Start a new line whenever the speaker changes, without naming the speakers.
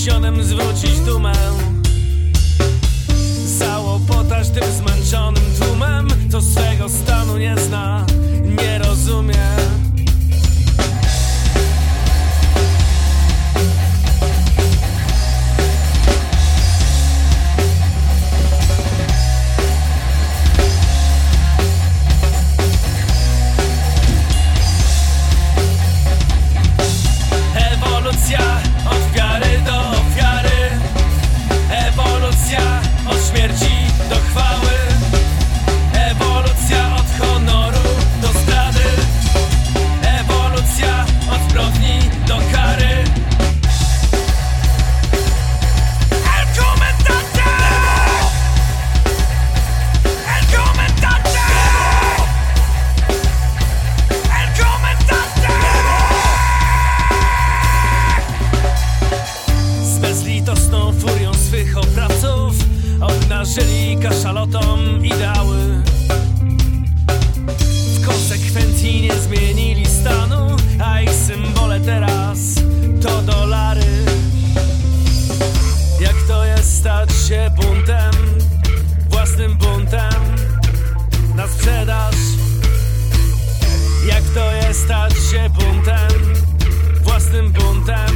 unisionem zwrócić dumę. Załopotasz tym zmęczonym tłumem, co swego stanu nie zna, nie rozumie. Ewolucja od wiary do ofiary, ewolucja od śmierci do chwały, ewolucja od honoru do zdrady, ewolucja od zbrodni do kary. El comandante! El comandante! El comandante! Z bezlitosną furią swych oprawców obnażyli kaszalotom ideały. W konsekwencji nie zmienili stanu, a ich symbole teraz to dolary. Jak to jest stać się buntem, własnym buntem na sprzedaż? Jak to jest stać się buntem, własnym buntem